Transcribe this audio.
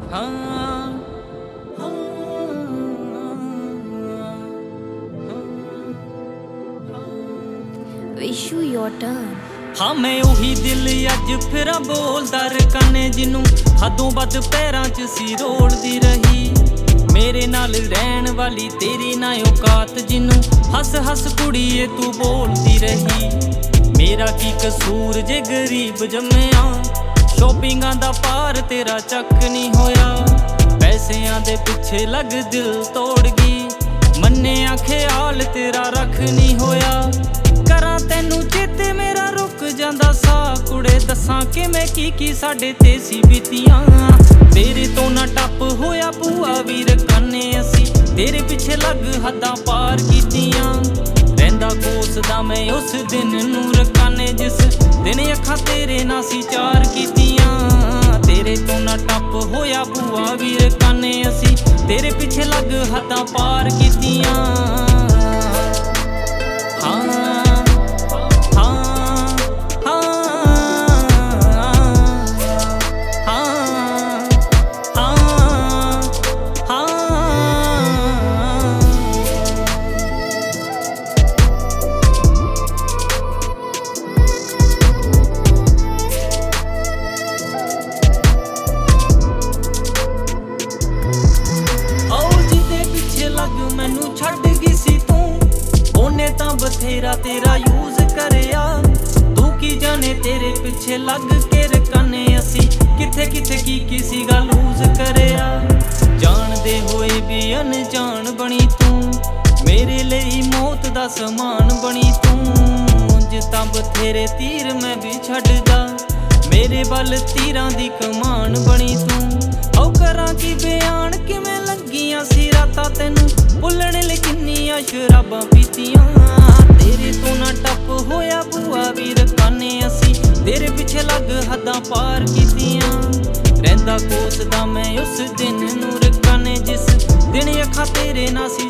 Wish you your turn. हाँ मैं ਉਹੀ ਦਿਲ ਅੱਜ ਫਿਰਾਂ ਬੋਲਦਾ ਰਕਾਨੇ ਜਿਹਨੂੰ ਹੱਦੋਂ ਵੱਧ ਪੈਰਾਂ 'ਚ ਸੀ ਰੋਲਦੀ ਰਹੀ ਮੇਰੇ ਨਾਲ ਰਹਿਣ ਵਾਲੀ ਤੇਰੀ ਨਾ ਔਕਾਤ ਜਿਹਨੂੰ ਹੱਸ ਹੱਸ ਕੁੜੀਏ ਤੂੰ ਬੋਲਦੀ ਰਹੀ ਮੇਰਾ ਕੀ ਕਸੂਰ ਜੇ ਗਰੀਬ ਜੰਮਿਆ ਸ਼ੋਪਿੰਗਾਂ ਦਾ ਪਾਰ ਤੇਰਾ ਚੱਕ ਨਹੀਂ ਹੋਇਆ ਪੈਸਿਆਂ ਦੇ ਪਿੱਛੇ ਲੱਗ ਦਿਲ ਤੋੜ ਗਈ ਮੰਨਿਆ ਖਿਆਲ ਤੇਰਾ ਰੱਖ ਨਹੀਂ ਹੋਇਆ ਕਰਾਂ ਤੈਨੂੰ ਚੇਤੇ ਮੇਰਾ ਰੁਕ ਜਾਂਦਾ ਸਾਹ ਕੁੜੇ ਦੱਸਾਂ ਕਿਵੇਂ ਕੀ ਸਾਡੇ ਤੇ ਸੀ ਬੀਤੀਆਂ ਤੇਰੇ ਤੋਂ ਨਾ ਟੱਪ ਹੋਇਆ ਭੂਆ ਵੀਰ ਕਾਨੇ ਅਸੀਂ ਤੇਰੇ ਪਿੱਛੇ ਲੱਗ ਹੱਦਾਂ ਪਾਰ ਕੀਤੀਆਂ ਰਹਿੰਦਾ ਕੋਸਦਾ ਮੈਂ ਉਸ ਦਿਨ ਨੂੰ ਰਕਾਨੇ ਜਿਸ ਦਿਨ ਅੱਖਾਂ ਤੇਰੇ ਨਾਲ ਸੀ ਚਾਰ ਕੀਤੀਆਂ ਤੇਰੇ ਤੋਂ ਨਾ ਟੱਪ ਹੋਇਆ ਭੂਆ ਵੀਰ ਕਾਨੇ ਅਸੀਂ ਤੇਰੇ ਪਿੱਛੇ ਲੱਗ ਹੱਦਾਂ ਪਾਰ ਕੀਤੀਆਂ ਮੈਨੂੰ ਛੱਡ ਗਈ ਸੀ ਤੂੰ ਉਹਨੇ ਤਾਂ ਬਥੇਰਾ ਤੇਰਾ ਯੂਜ਼ ਕਰਿਆ ਤੂੰ ਕੀ ਜਾਣੇ ਤੇਰੇ ਪਿੱਛੇ ਲੱਗ ਕੇ ਰਕਾਨੇ ਅਸੀਂ ਕਿੱਥੇ ਕੀ ਸੀਗਾ ਲੂਜ਼ ਕਰਿਆ ਜਾਣਦੇ ਹੋਏ ਵੀ ਅਣਜਾਣ ਬਣੀ ਤੂੰ ਮੇਰੇ ਲਈ ਮੌਤ ਦਾ ਸਮਾਨ ਬਣੀ ਤੂੰ ਉਂਝ ਤਾਂ ਬਥੇਰੇ ਤੀਰ ਮੈਂ ਵੀ ਛੱਡਦਾ ਮੇਰੇ ਵੱਲ ਤੀਰਾਂ ਦੀ ਕਮਾਨ ਬਣੀ ਤੂੰ ਉਹ ਕਰਾਂ ਕੀ ਬਿਆਨ ਕਿਵੇਂ ਲੱਗੀਆਂ ਸੀ ਰਾਤਾਂ ਤੈਨੂੰ ਭੁੱਲਣ ਲਈ ਕਿੰਨੀਆਂ ਸ਼ਰਾਬਾਂ ਪੀਤੀਆਂ ਤੇਰੇ ਤੋਂ ਨਾ ਟੱਪ ਹੋਇਆ ਭੂਆ ਵੀਰ ਕਾਨੇ ਅਸੀਂ ਤੇਰੇ ਪਿੱਛੇ ਲੱਗ ਹੱਦਾਂ ਪਾਰ ਕੀਤੀਆਂ ਰਹਿੰਦਾ ਕੋਸਦਾ ਮੈਂ ਉਸ ਦਿਨ ਨੂੰ ਰਕਾਨੇ ਜਿਸ ਦਿਨ ਅੱਖਾਂ ਤੇਰੇ ਨਾਲ ਸੀ